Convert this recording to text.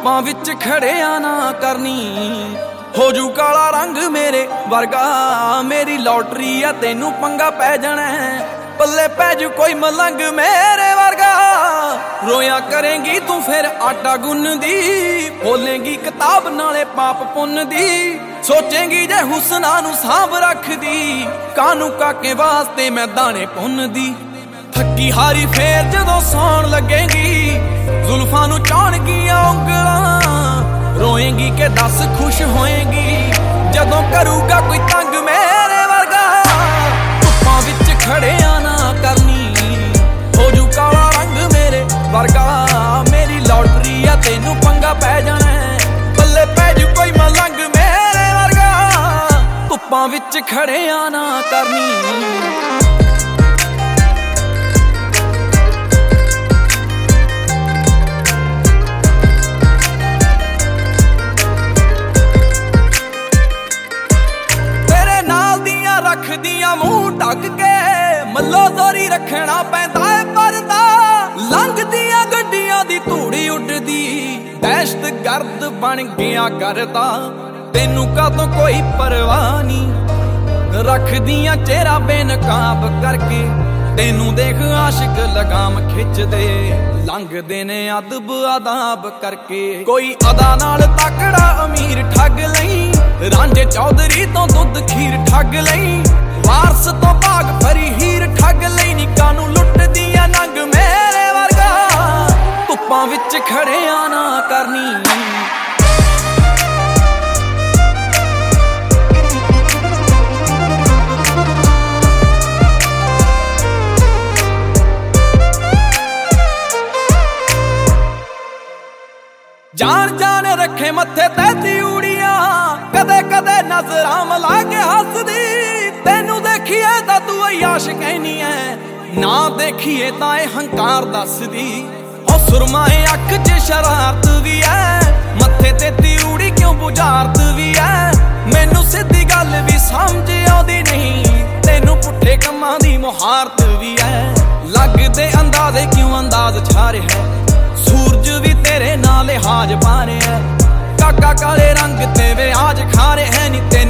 ਧੁੱਪਾਂ ਵਿੱਚ ਖੜਿਆ ਨਾ ਕਰਨੀ, ਹੋ ਜੂ ਕਾਲਾ ਰੰਗ ਮੇਰੇ ਵਰਗਾ। ਮੇਰੀ ਲੋਟਰੀ ਆ ਤੈਨੂੰ ਪੰਗਾ ਪੈ ਜਾਣਾ, ਪੱਲੇ ਪੈ ਜੂ ਕੋਈ ਮਲੰਗ ਮੇਰੇ ਵਰਗਾ। ਰੋਇਆ ਕਰੇਂਗੀ ਤੂੰ ਫਿਰ ਆਟਾ ਗੁੰਨਦੀ, ਬੋਲੇਂਗੀ ਕਿਤਾਬ ਨਾਲੇ ਪਾਪ ਪੁੰਨ ਦੀ। ਸੋਚੇਂਗੀ ਜੇ ਹੁਸਨਾ ਨੂੰ ਸਾਂਭ ਰੱਖਦੀ, ਕਾਨੂੰ ਕਾਕੇ ਵਾਸਤੇ ਮੈਂ ਦਾਣੇ ਪੁੰਨਦੀ। ਥੱਕੀ ਹਾਰੀ ਫੇਰ ਜਦੋਂ ਸੌਣ ਲੱਗੇਗੀ, ਜ਼ੁਲਫਾਂ ਨੂੰ ਚਾਣਗੀਆਂ ਉਂਗਲਾਂ। ਰੋਏਂਗੀ ਕਿ ਦੱਸ ਖੁਸ਼ ਹੋਏਂਗੀ ਜਦੋਂ ਕਰੂਗਾ ਕੋਈ ਤੰਗ ਮੇਰੇ ਵਰਗਾ। ਧੁੱਪਾਂ ਵਿੱਚ ਖੜਿਆ ਨਾ ਕਰਨੀ, ਹੋ ਜੂ ਕਾਲਾ ਰੰਗ ਮੇਰੇ ਵਰਗਾ। ਮੇਰੀ ਲੋਟਰੀ ਆ ਤੈਨੂੰ ਪੰਗਾ ਪੈ ਜਾਣਾ, ਪੱਲੇ ਪੈ ਜੂ ਕੋਈ ਮਲੰਗ ਮੇਰੇ ਵਰਗਾ। ਧੁੱਪਾਂ ਵਿੱਚ ਖੜਿਆ ਨਾ ਕਰਨੀ। ਰੱਖਦੀਆਂ ਮੂੰਹ ਢੱਕ ਕੇ, ਮੱਲੋ ਦੋਰੀ ਰੱਖਣਾ ਪੈਂਦਾ ਏ ਪਰਦਾ। ਲੰਘਦੀਆਂ ਗੱਡੀਆਂ ਦੀ ਧੂੜੀ ਉੱਡਦੀ, ਦਹਿਸ਼ਤ ਗਰਦ ਬਣ ਗਿਆ ਕਰਦਾ। ਤੈਨੂੰ ਕਾਹਤੋਂ ਕੋਈ ਪਰਵਾਹ ਨਹੀਂ, ਰੱਖਦੀਆਂ ਚਿਹਰਾ ਬੇਨਕਾਬ ਕਰਕੇ। ਤੈਨੂੰ ਦੇਖ ਆਸ਼ਿਕ ਲਗਾਮ ਖਿੱਚਦੇ, ਲੰਘਦੇ ਨੇ ਅਦਬ ਆਦਾਬ ਕਰਕੇ। ਕੋਈ ਅਦਾ ਨਾਲ ਤਕੜਾ ਅਮੀਰ ਠੱਗ ਲਈ, ਰਾਂਝੇ ਚੌਧਰੀ ਤੋਂ ਦੁੱਧ ਖੀਰ ਠੱਗ ਲਈ। ਵਾਰਸ ਤੋਂ ਭਾਗ ਭਰੀ ਹੀਰ ਠੱਗ ਲਈ, ਨਿੱਕਾ ਨੂੰ ਲੁੱਟਦੀਆਂ ਨੰਗ ਮੇਰੇ ਵਰਗਾ। ਧੁੱਪਾਂ ਵਿੱਚ ਖੜਿਆ ਨਾ ਕਰਨੀ। ਜਾਣ ਜਾਣ ਰੱਖੇ ਮੱਥੇ ਤੇ ਤਿਊੜੀਆਂ, ਕਦੇ ਕਦੇ ਨਜ਼ਰਾਂ ਮਿਲਾ ਕੇ ਹੱਸਦੀ। ਤੈਨੂੰ ਦੇਖੀਏ ਤਾਂ ਤੂੰ ਅਯਾਸ਼ ਕਹਿਨੀ ਐ, ਨਾ ਦੇਖੀਏ ਤਾਂ ਇਹ ਹੰਕਾਰ ਦੱਸਦੀ। ਉਹ ਸੁਰਮਾਏ ਅੱਖ 'ਚ ਸ਼ਰਾਰਤ ਵੀ ਐ, ਮੱਥੇ ਤੇ ਤਿਊੜੀ ਕਿਉਂ ਬੁਝਾਰਤ ਵੀ ਐ। ਮੈਨੂੰ ਸਿੱਧੀ ਗੱਲ ਵੀ ਸਮਝ ਆਉਂਦੀ ਨਹੀਂ, ਤੈਨੂੰ ਪੁੱਠੇ ਕੰਮਾਂ ਦੀ ਮੁਹਾਰਤ ਵੀ ਐ। ਲੱਗਦੇ ਅੰਦਾਜ਼ੇ ਕਿਉਂ ਅੰਦਾਜ਼ ਛਾ ਰਿਹਾ, ਸੂਰਜ ਵੀ ਤੇਰੇ ਨਾਲ ਲਿਹਾਜ਼ ਪਾ ਰਿਹਾ। ਕਾਕਾ ਕਾਲੇ ਰੰਗ ਤੇ ਵਿਆਜ ਖਾ ਰਿਹਾ ਨੀ ਤੈਨੂੰ